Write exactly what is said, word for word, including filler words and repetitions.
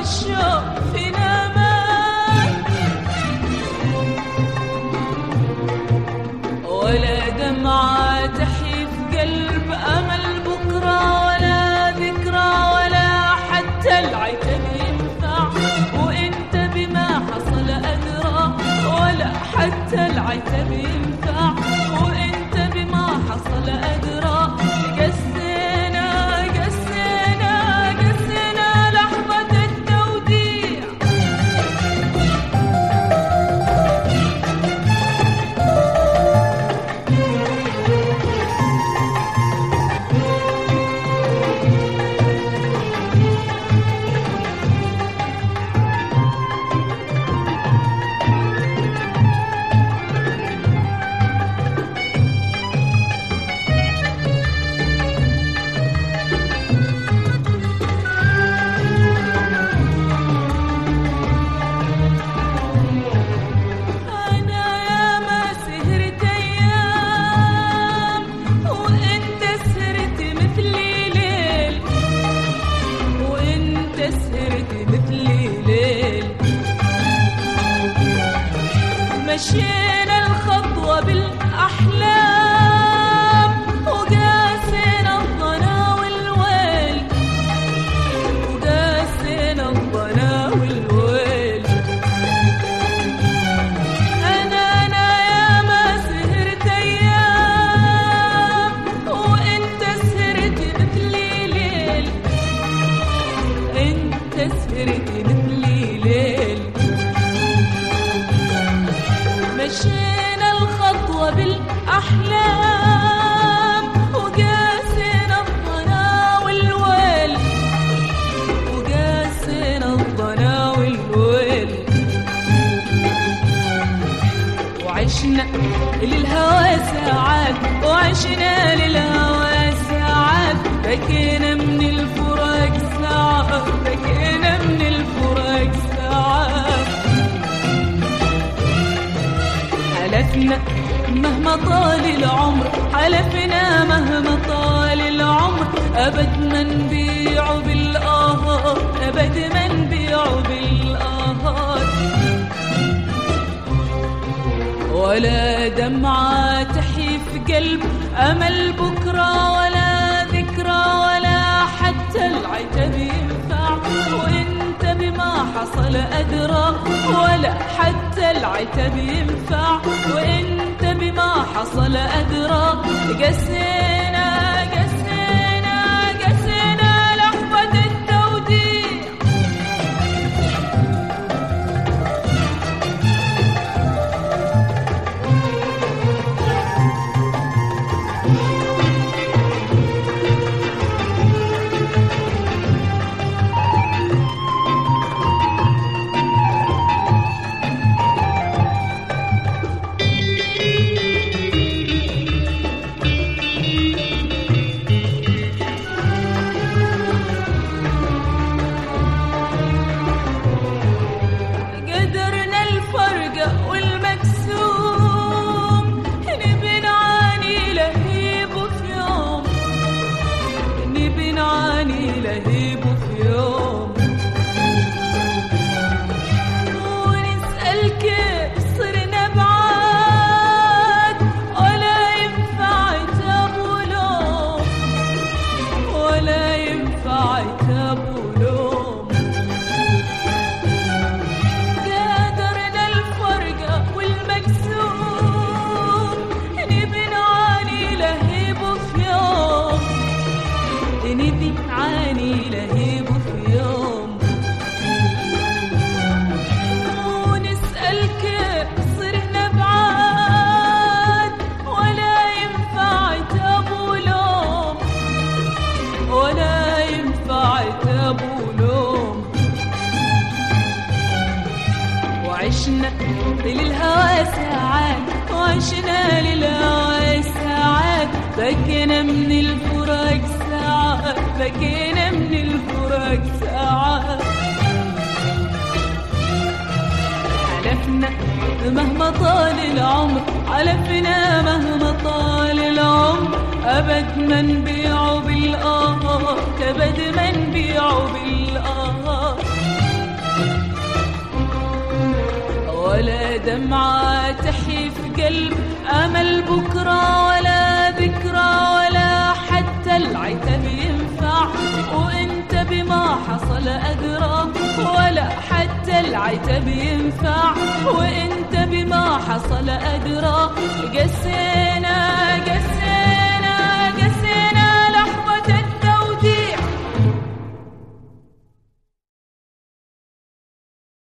والشوق فينا مات، ولا دمعة تحيي في قلب أمل بكرة، ولا ذكرى ولا حتى العتب ينفع، وإنت بما حصل أدرى، ولا حتى العتب ينفع، وإنت بما حصل أدرى. قسينا قسينا قسينا لحظة التوديع، مشينا الخطوة بالأحلام، وقاسينا الضنا والويل، وقاسينا الضنا والويل. أنا أنا يا ما سهرت أيام، وإنت سهرت مثلي ليل، إنت سهرت مثلي ليل. مشينا الخطوة بالأحلام، وقاسينا الضنا والويل، وقاسينا الضنا والويل. وعشنا للهوى ساعات، وعشنا للهوى ساعات، بكينا من الفراق ساعات، بكينا من الفراق ساعات. حلفنا مهما طال العمر، حلفنا مهما طال العمر، أبد ما نبيع بالآهات، أبد ما نبيع بالآهات. ولا دمعة تحيي في قلب أمل بكرة، ولا ذكرى ولا حتى العتب ينفع، وإنت بما حصل أدرى، ولا حتى العتب ينفع، وإنت بما حصل أدرى. قسينا قسينا قسينا لحظة التوديع، وعشنا للهوى ساعات، وعشنا للهوى ساعات، بكينا من الفراق ساعات، بكينا من الفراق ساعات. حلفنا مهما طال العمر، حلفنا مهما طال العمر، أبد ما نبيع بالآهات، أبد ما نبيع بالآهات. دمعة تحيي في قلب أمل بكرة، ولا ذكرى ولا حتى العتاب ينفع، وانت بما حصل أدرى، ولا حتى العتاب ينفع، وانت بما حصل أدرى. قسينا قسينا